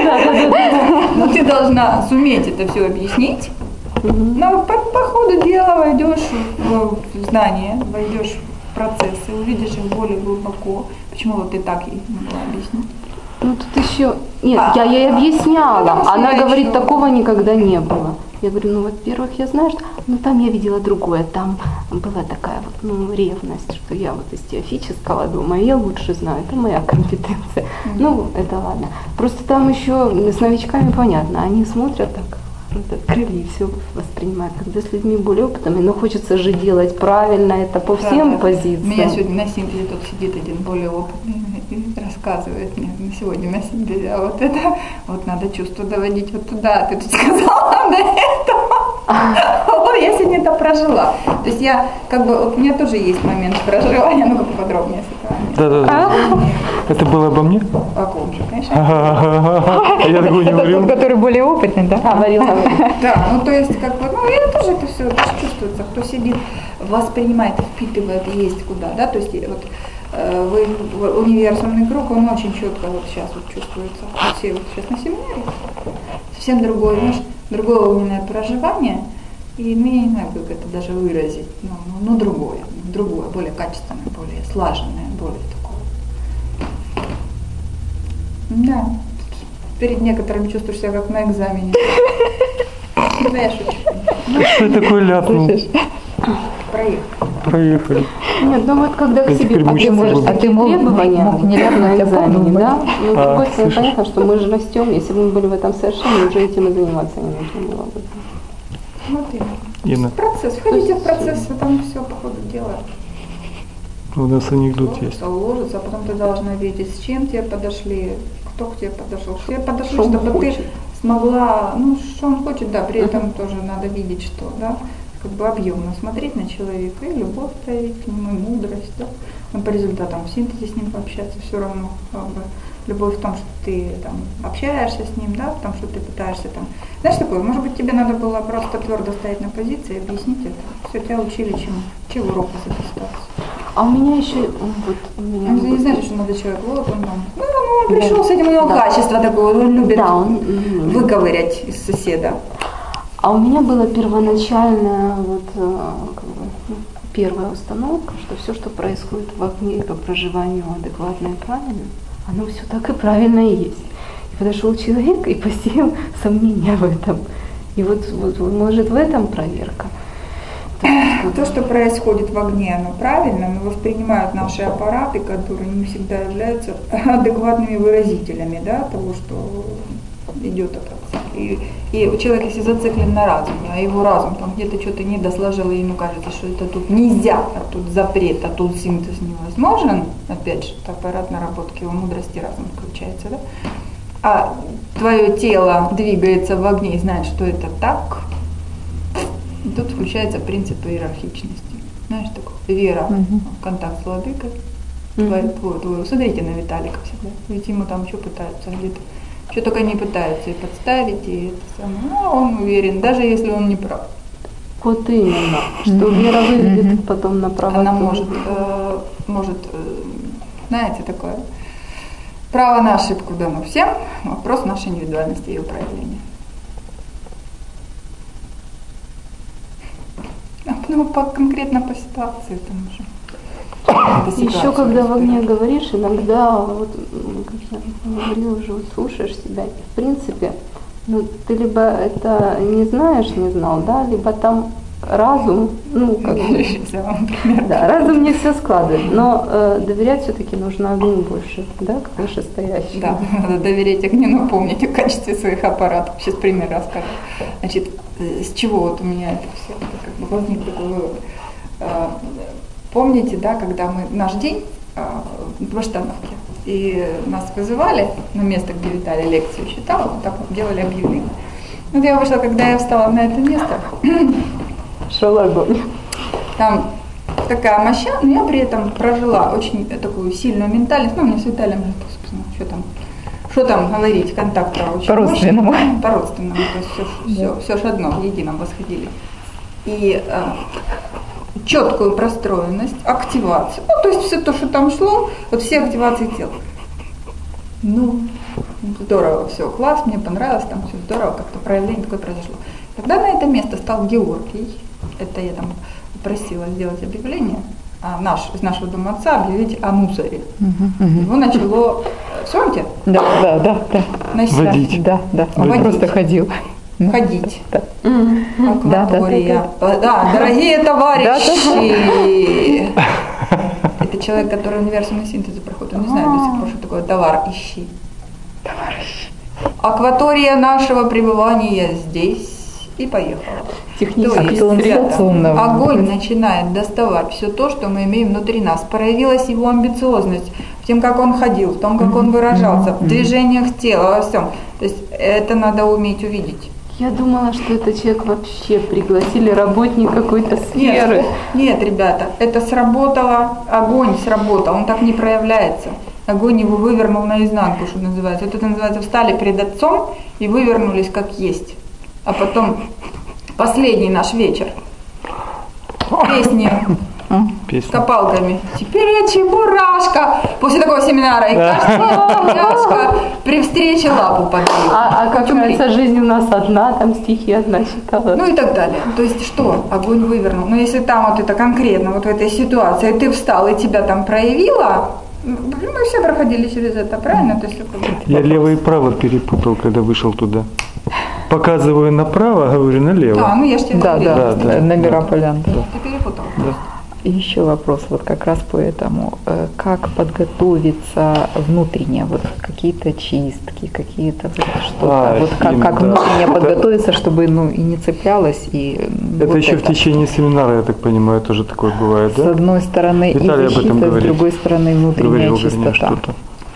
Но ты должна суметь это все объяснить. Но по, по ходу дела войдешь в знание, войдешь в процессы, увидишь их более глубоко. Почему вот ты так ей могла объяснить? Ну тут еще... Нет, а, я ей объясняла. А, она говорит, еще... такого никогда не было. Я говорю, ну, во-первых, я знаю, что... Ну, там я видела другое. Там была такая вот ну, ревность, что я вот из теофического дома, я лучше знаю, это моя компетенция. Mm-hmm. Ну, это ладно. Просто там еще с новичками понятно, они смотрят так, крылья все воспринимают. Когда с людьми более опытными, но хочется же делать правильно, это по всем да, позициям. У меня сегодня на синтезе тут сидит один более опытный и рассказывает мне сегодня на синтезе, а вот это, вот надо чувство доводить вот туда, ты тут сказала до этого. Я сегодня это прожила. То есть я, как бы, вот у меня тоже есть момент проживания, ну-ка поподробнее с этого. Да-да-да. Это было обо мне? О ком же, конечно. Я такой не говорил. Тот, который более опытный, да? Говорил. Да, ну то есть, как бы, ну я тоже это все чувствуется, кто сидит, воспринимает, впитывает, есть куда, да, то есть вот вы, универсальный круг, он очень четко вот сейчас вот чувствуется. Все вот сейчас на семинаре, совсем другое, знаешь, другое огненное проживание, и ну, я не знаю, как это даже выразить, но, но, но другое, другое, более качественное, более слаженное, более такое. Да, перед некоторыми чувствуешь себя как на экзамене. Да, я шучу. Что я такое ляпнул? Проехали. Проехали. Нет, ну вот когда к себе а ты можешь, а ты мог, требования мог не ляпнуть на экзамене, да? Ну, с а, другой стороны, понятно, что мы же растем, если бы мы были в этом совершении, уже этим и заниматься не нужно было бы. Вот именно. Процесс. Входите в процесс, вы там все по ходу дела. У нас анекдот ложится, есть. Уложится, а потом ты должна видеть, с чем тебе подошли, кто к тебе подошел, что тебе подошли, что чтобы хочет. ты смогла, ну, что он хочет, да, при этом тоже надо видеть, что, да, как бы объемно смотреть на человека, и любовь проявить к нему, и мудрость, да, ну, по результатам в синтезе с ним пообщаться все равно, как бы, любовь в том, что ты там общаешься с ним, да, в том, что ты пытаешься там, знаешь такое, может быть, тебе надо было просто твердо стоять на позиции и объяснить это, все, тебя учили чему, чего урок из этой ситуации. А у меня еще, вот, у меня... Ну, ты не знаешь, что надо человек, вот он там, ну, ну, он пришел да. с этим, у него да. качество такое, он любит да, он, выковырять из соседа. А у меня была первоначальная, вот, как бы, первая установка, что все, что происходит в огне по проживанию адекватно и правильно, оно все так и правильно и есть. И подошел человек и посеял сомнения в этом. И вот, вот может, в этом проверка. То, что происходит в огне, оно правильно, но воспринимают наши аппараты, которые не всегда являются адекватными выразителями, да, того, что идет от отца. И, и человек, если зациклен на разуме, а его разум там где-то что-то не досложил, и ему кажется, что это тут нельзя, а тут запрет, а тут синтез невозможен, опять же, это аппарат наработки его мудрости, разум включается, да? А твое тело двигается в огне и знает, что это так, и тут включается принцип иерархичности. Знаешь, такое вера, uh-huh. в контакт с владыкой. Uh-huh. Твой, твой, твой. Смотрите на Виталика всегда. Ведь ему там что пытаются где-то. Что только не пытаются и подставить, и это самое. Ну, он уверен, даже если он не прав. Вот именно. Что вера выведет uh-huh. потом на правоту. Она может, э, может э, знаете, такое. Право на ошибку дано всем. Вопрос нашей индивидуальности и ее проявления. Ну, по, конкретно по ситуации там уже. Еще когда в огне говоришь, иногда, вот, как я говорила уже, вот, слушаешь себя, и в принципе, ну, ты либо это не знаешь, не знал, да, либо там разум, ну, как бы, да, разум не все складывает, но э, доверять все-таки нужно огню больше, да, как вышестоящему. Да, надо доверять огню, но помните в качестве своих аппаратов. Сейчас пример расскажу. Значит, с чего вот у меня это все, это как бы возник такой вывод. Помните, да, когда мы, наш день в Баштановке, и нас вызывали на место, где Виталий лекцию читал, так вот делали объявление. Вот я вышла, когда я встала на это место, шел огонь. Там такая моща, но я при этом прожила очень такую сильную ментальность. Ну, мне с Виталием же, собственно, что там, что там говорить, контакт очень по-родственному. Мощный, по-родственному, то есть все, все, все же одно, в едином восходили. И э, четкую простроенность, активацию. Ну, то есть все то, что там шло, вот все активации тела. Ну, здорово, все, класс, мне понравилось, там все здорово, как-то проявление такое произошло. Когда на это место стал Георгий, это я там просила сделать объявление, а наш, из нашего дома отца объявить о мусоре. Угу, угу. Его начало, все у тебя? Да, да, да, да. Водить. Да, да, он Водить. просто ходил. ходить. Да. Акватория. Да, дорогие товарищи. Это человек, который универсальный синтез проходит, он не знает до сих пор, что такое товар ищи. Товарищ. Акватория нашего пребывания здесь. И поехала. Технически. То есть, ребята, умного. огонь начинает доставать все то, что мы имеем внутри нас. Проявилась его амбициозность в том, как он ходил, в том, как он выражался, в движениях тела, во всем. То есть это надо уметь увидеть. Я думала, что этот человек вообще пригласили работник какой-то сферы. Нет, нет, ребята, это сработало, огонь сработал, он так не проявляется. Огонь его вывернул наизнанку, что называется. Вот это называется, встали перед отцом и вывернулись как есть. А потом последний наш вечер. Песни с копалками. Теперь я чебурашка. После такого семинара. И каждая чебурашка при встрече лапу подбила. А, а как говорится, жизнь у нас одна, там стихи одна читала. Ну и так далее. То есть что? Огонь вывернул. Но если там вот это конкретно, вот в этой ситуации, ты встал и тебя там проявила, мы все проходили через это, правильно? То есть, Я лево и право перепутал, когда вышел туда. Показываю направо, говорю налево. Да, ну я же тебе Да, говорила. да, да, да, номера да. полян. Да. Ты перепутал. Да. И еще вопрос, вот как раз по этому, э, как подготовиться внутренне, вот какие-то чистки, какие-то вот что-то, А, вот как, именно, как да. внутренне Это- подготовиться, чтобы ну и не цеплялось, и Это вот еще в течение семинара, я так понимаю, тоже такое бывает, С да? одной стороны Виталий и об этом защита, с говорит. другой стороны внутренняя Говорил, вернее, чистота. что-то.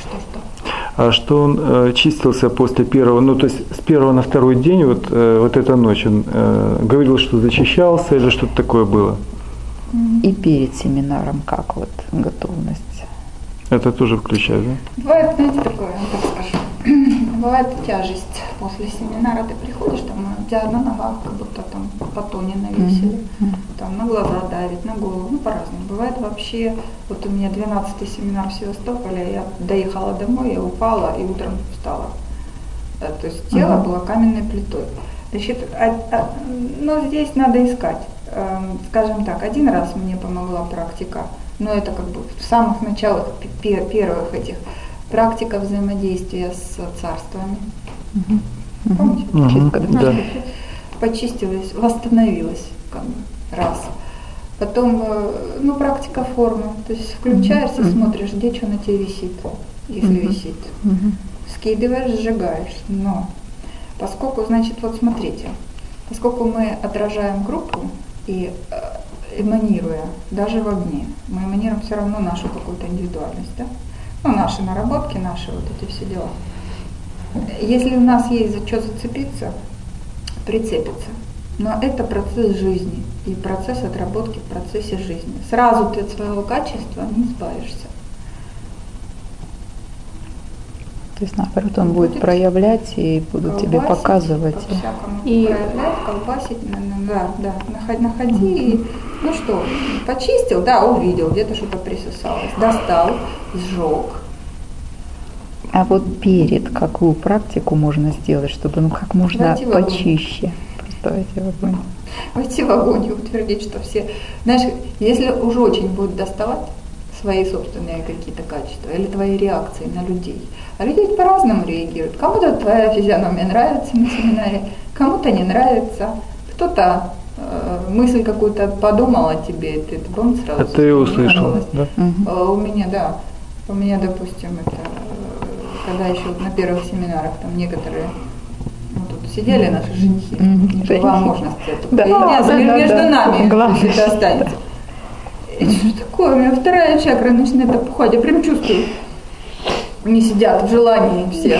А что он э, чистился после первого, ну то есть с первого на второй день, вот, э, вот эта ночь, он э, говорил, что зачищался или что-то такое было? И перед семинаром как вот готовность? Это тоже включает, да? Бывает, знаете, такое, я так скажу. Бывает тяжесть после семинара. Ты приходишь, там у тебя на ногах как будто там батоне навесили, там на глаза давит, на голову, ну по-разному. Бывает вообще, вот у меня двенадцатый семинар в Севастополе, я доехала домой, я упала и утром встала. Да, то есть тело было каменной плитой. Значит, а, а, но здесь надо искать. Эм, скажем так, один раз мне помогла практика, но это как бы в самых началах пер, первых этих практика взаимодействия с царствами. Мгм. Помните? Мгм, Чистка, да. Почистилась, восстановилась как бы, раз. Потом, э, ну, практика формы. То есть включаешься, Мгм. смотришь, где что на тебе висит, если Мгм. висит. Мгм. Скидываешь, сжигаешь. Но поскольку, значит, вот смотрите, поскольку мы отражаем группу и э, эманируя, даже в огне, мы эманируем все равно нашу какую-то индивидуальность, да? Ну, наши наработки, наши вот эти все дела. Если у нас есть за что зацепиться, прицепиться. Но это процесс жизни и процесс отработки в процессе жизни. Сразу ты от своего качества не избавишься. То есть наоборот он будет Будет проявлять и будут тебе Колбасить, показывать. по-всякому И- проявлять, колбасить, наверное, да, да, находи, находи и, ну что, почистил, да, увидел, где-то что-то присосалось, достал, сжег. А вот перед какую практику можно сделать, чтобы ну как можно Войти в огонь. почище? Просто войти в огонь. Войти в огонь и утвердить, что все, знаешь, если уж очень будет доставать свои собственные какие-то качества или твои реакции на людей, а люди ведь по-разному реагируют. Кому-то твоя физиономия нравится на семинаре, кому-то не нравится, кто-то э, мысль какую-то подумал о тебе, и ты бом сразу. Это я услышал, вернулась. да? Мгм. А у меня, да, у меня, допустим, это, э, когда еще вот на первых семинарах там некоторые, ну, тут сидели наши женихи, Мгм. что вам можно сказать, Да, я- да, да, между да. нами, Главное, если это останется. И что такое, у меня вторая чакра начинает опухать, я прям чувствую, они сидят в желании все.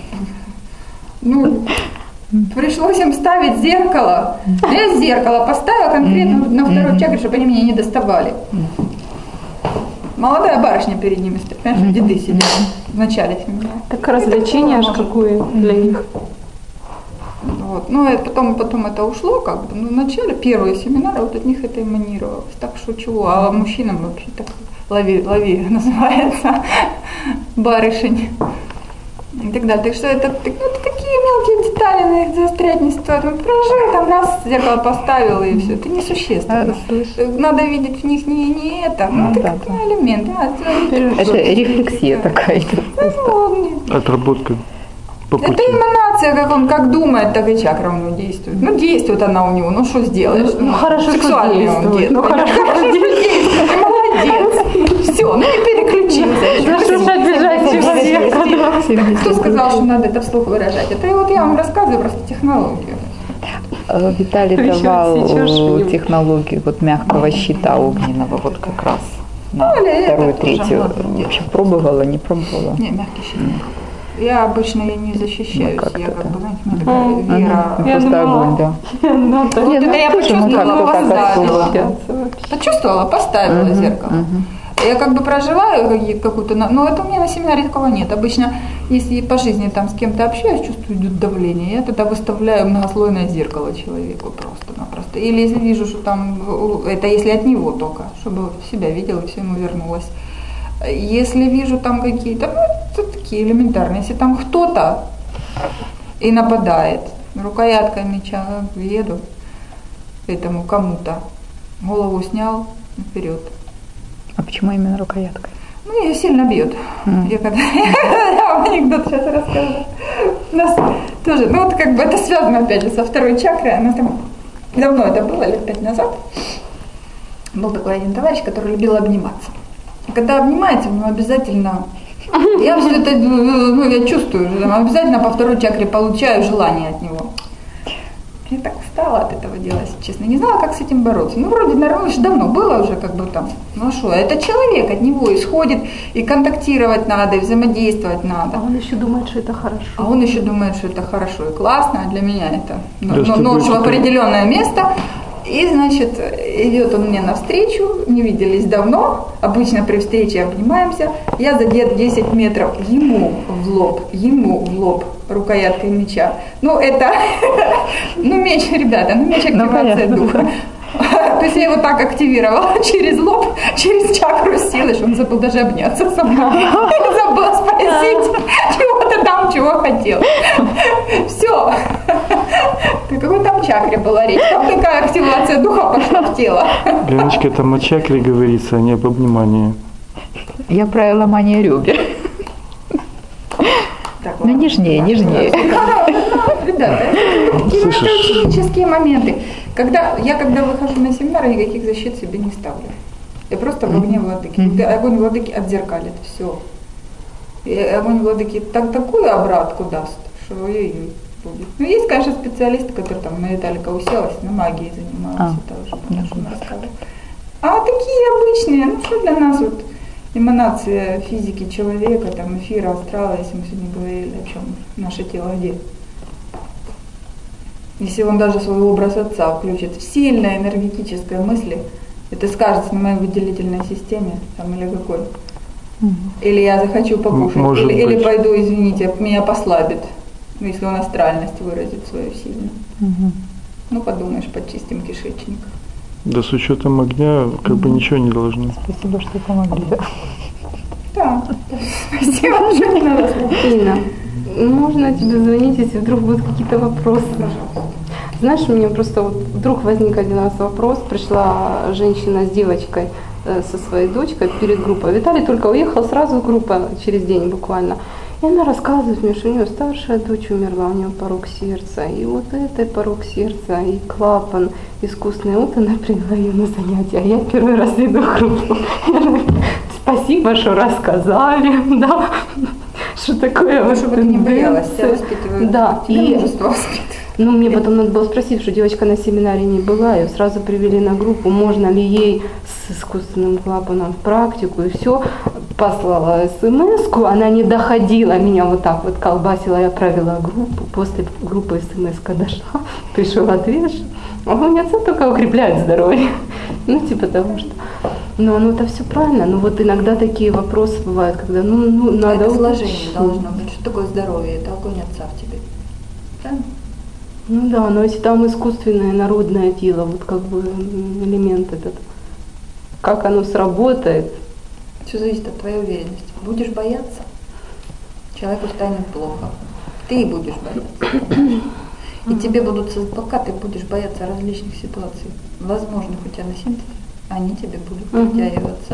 Ну, пришлось им ставить зеркало. Я зеркало поставила конкретно на второй чакре, чтобы они меня не доставали. Молодая барышня перед ними стоит, понимаешь, деды сидят в начале семинара. Так развлечение аж какое для них. Вот. Ну, и потом, потом это ушло, как бы, ну, в начале первые семинары, вот от них это эманировалось, так шучу, а мужчинам вообще так лови, лови называется, барышень и так далее. Так что это, так, ну, это такие мелкие детали, на их заострять не стоит. Ну, прожил, там раз зеркало поставил и все, это несущественно. Надо видеть в них не, не это, ну, Ну, это да, как да. элемент. Да, Это рефлексия такая идет просто. ну, Отработка по это пути. эманация ситуация, как он как думает, так и чакра у него действует. Ну, действует она у него, ну что сделаешь? Ну, хорошо, сексуальный что он действует. действует. Ну, хорошо, что действует. Молодец. Все, ну и переключился. За что же обижать человека? Кто сказал, что надо это вслух выражать? Это вот я вам рассказываю просто технологию. Виталий Ты еще давал отсечешь что-нибудь? технологию вот мягкого щита огненного, вот как раз на Ну, или вторую, это тоже третью. можно Вообще пробовала, не пробовала? Не, мягкий щит. Я обычно я не защищаюсь. Ну, как-то Я как да. бы, знаете, у меня такая вера. Мгм. Я Просто думала. огонь, да. Ну, то- Вот Нет, это ну, я тоже мы почувствовала, как-то так поставила. особо. Почувствовала, поставила Мгм, зеркало. мгм. Я как бы проживаю какие- какую-то, на- но это у меня на семинаре такого нет. Обычно, если по жизни там с кем-то общаюсь, чувствую идет давление, я тогда выставляю многослойное зеркало человеку просто-напросто. Или если вижу, что там, это если от него только, чтобы себя видела и все ему вернулось. Если вижу там какие-то, ну, это такие элементарные, если там кто-то и нападает, рукояткой меча еду этому кому-то, голову снял, вперед. А почему именно рукояткой? Ну, ее сильно бьет. Мгм. Я когда я вам анекдот сейчас расскажу. У нас тоже, ну вот как бы это связано опять же со второй чакрой. Она там давно это было, лет пять назад. Был такой один товарищ, который любил обниматься. И когда обнимается, у него обязательно, я все это, ну, я чувствую, что там обязательно по второй чакре получаю желание от него. Я так устала от этого дела, если честно. Не знала, как с этим бороться. Ну, вроде, наверное, уже давно было уже как бы там. Ну, а что, это человек, от него исходит, и контактировать надо, и взаимодействовать А надо. он еще думает, что это А хорошо. он еще думает, что это хорошо и классно, а для меня это ну, Да, ну, что нож в будет, определенное место. И, значит, идет он мне навстречу, не виделись давно, обычно при встрече обнимаемся. Я задет десять метров ему в лоб, ему в лоб рукояткой меча. Ну, это, ну, меч, ребята, ну, меч активация понятно, духа. То есть я его так активировала через лоб, через чакру силы, что он забыл даже обняться со мной. Забыл спросить, чего ты там, чего хотел. Все. О какой там чакре была речь? Там такая активация духа пошла в тело. Леночка, там о чакре говорится, а не об обнимании. Я про ломание ребер. Так, Ну, ладно. нежнее, нежнее. Ребята, это Слышишь? технические моменты. Когда, я когда выхожу на семинар, никаких защит себе не ставлю. Я просто в огне владыки. Мгм. Огонь владыки отзеркалит все. И огонь владыки так, такую обратку даст, что ой-ой-ой будет. Ну, есть, конечно, специалисты, которые там на Виталика уселась, на магии занимаются А, тоже, я что мы рассказывали. А такие обычные, ну что для нас вот эманация физики человека, там эфира, астрала, если мы сегодня говорили, о чем наше тело где. Если он даже свой образ отца включит в сильной энергетической мысли, это скажется на моей выделительной системе, там, или какой. Или я захочу покушать, Может или, или быть. пойду, извините, меня послабит, ну, если он астральность выразит свою сильно. Мгм. Ну, подумаешь, подчистим кишечник. Да с учетом огня как бы ничего не должно. Спасибо, что помогли. Да, спасибо, что не надо слушать. Инна, можно тебе звонить, если вдруг будут какие-то вопросы? Знаешь, у меня просто вот вдруг возник один раз вопрос. Пришла женщина с девочкой, э, со своей дочкой перед группой. Виталий только уехал, сразу группа через день буквально. И она рассказывает мне, что у нее старшая дочь умерла, у нее порог сердца. И вот это порог сердца, и клапан искусственный. Вот она привела ее на занятия. А я первый раз иду в группу. Я говорю, спасибо, что рассказали, да. Что такое вот Чтобы ты не боялась, тебя тенденция. воспитывают. Да, Тебя и мужество воспитывает. ну, мне потом надо было спросить, что девочка на семинаре не была, ее сразу привели на группу, можно ли ей с искусственным клапаном в практику, и все. Послала смс-ку, она не доходила, меня вот так вот колбасила, я провела группу, после группы смс-ка дошла, пришел ответ, что огонь отца только укрепляет здоровье. Ну, типа того, что... Ну, оно это все правильно, но вот иногда такие вопросы бывают, когда, ну, ну надо... Это вложение уточнить. должно быть. Что такое здоровье? Это огонь отца в тебе. Да? Ну да, но если там искусственное народное тело, вот как бы м, элемент этот, как оно сработает, Все зависит от твоей уверенности. Будешь бояться, человеку станет плохо. Ты будешь бояться. И тебе будут, соз- пока ты будешь бояться различных ситуаций, возможных у тебя на синтезе, они тебе будут Мгм. притягиваться.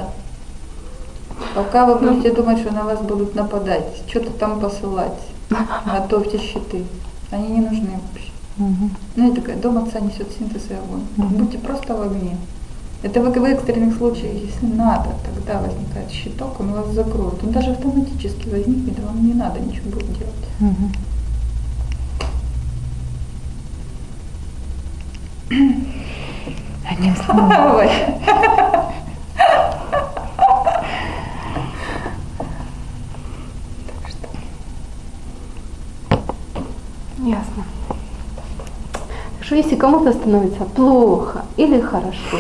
Пока вы будете думать, что на вас будут нападать, что-то там посылать, готовьте щиты. Они не нужны вообще. Угу. Ну и такая, дом отца несет синтез и огонь. Мгм. Будьте просто в огне. Это в, в экстренных случаях, если надо, тогда возникает щиток, он вас закроет. Он даже автоматически возникнет, вам не надо ничего будет делать. Угу. Одним словом. Ой. Ясно. Так что если кому-то становится плохо или хорошо,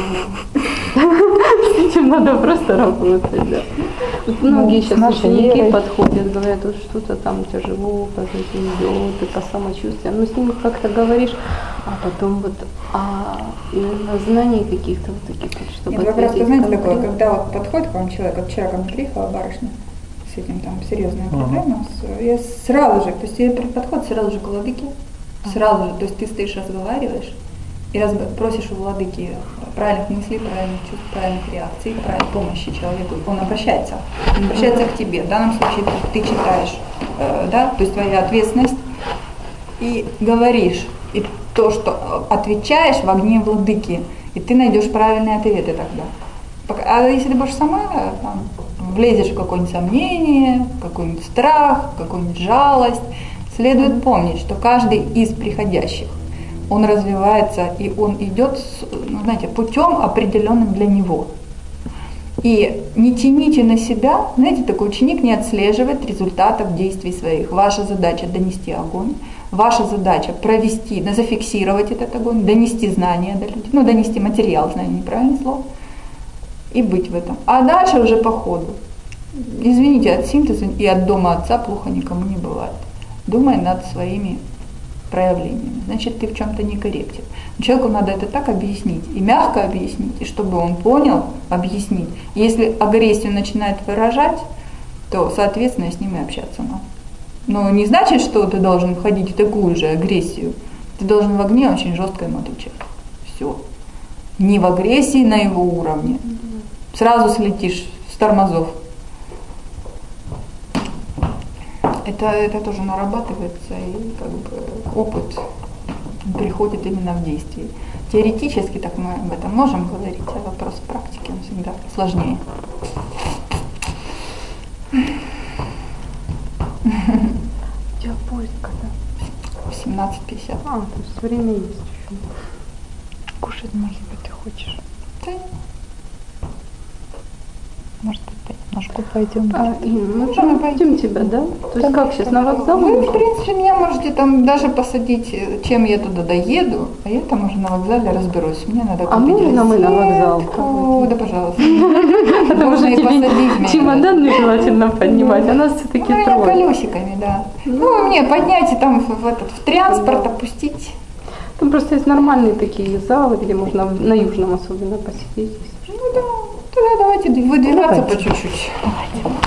с этим надо просто работать, да. Вот многие Ну, сейчас с нашей ученики верой. подходят, говорят, вот что-то там тяжело по жизни идет, и по самочувствию. Ну, с ними как-то говоришь, а потом вот, а именно знаний каких-то вот таких вот, чтобы Нет, вы просто ответить знаете такое, конкретно. когда вот подходит к вам человек, вот вчера ко мне приехала барышня, с этим там серьезная проблема, с- я сразу же, то есть я при подход сразу же к владыке, сразу же, то есть ты стоишь, разговариваешь, и раз, просишь у владыки правильных мыслей, правильных чувств, правильных реакций, правильной помощи человеку, он обращается, он обращается к тебе, в данном случае ты, ты читаешь, э, да, то есть твоя ответственность, и говоришь, и то, что отвечаешь в огне владыки, и ты найдешь правильные ответы тогда. Пока- А если ты будешь сама там, влезешь в какое-нибудь сомнение, какой-нибудь страх, какую-нибудь жалость, следует помнить, что каждый из приходящих, он развивается и он идет, с, ну, знаете, путем определенным для него. И не тяните на себя, знаете, такой ученик не отслеживает результатов действий своих. Ваша задача донести огонь, ваша задача провести, да, зафиксировать этот огонь, донести знания до людей, ну, донести материал, знания, неправильное слово, и быть в этом. А дальше уже по ходу. Извините, от синтеза и от дома отца плохо никому не бывает. Думай над своими проявлениями. Значит, ты в чем-то некорректен. Человеку надо это так объяснить, и мягко объяснить, и чтобы он понял, объяснить. Если агрессию начинает выражать, то, соответственно, с ним и общаться надо. Но не значит, что ты должен входить в такую же агрессию. Ты должен в огне очень жестко ему отвечать. Все. Не в агрессии на его уровне. Сразу слетишь с тормозов. Это, это тоже нарабатывается, и как бы опыт приходит именно в действии. Теоретически так мы об этом можем говорить, а вопрос практики он всегда сложнее. У тебя поезд когда? В семнадцать пятьдесят. А, то есть время есть еще. Кушать, может быть, ты хочешь? Да. Может быть, понемножку пойдем? А, Инна, мы Можно мы пойдем тебя, да? То есть как сейчас, на вокзал? Вы, в можно? принципе, меня можете там даже посадить, чем я туда доеду, а я там уже на вокзале разберусь. Мне надо А купить можно мы на вокзал? розетку. Да, пожалуйста. Потому Можно что и посадить тебе меня. чемодан нежелательно поднимать, а нас все-таки Ну, я трое. колесиками, да. Ну, мне поднять и там в, в этот в транспорт опустить. Там просто есть нормальные такие залы, где можно в- на Южном особенно посидеть. Ну да, тогда давайте выдвигаться Давайте. по чуть-чуть. Давайте.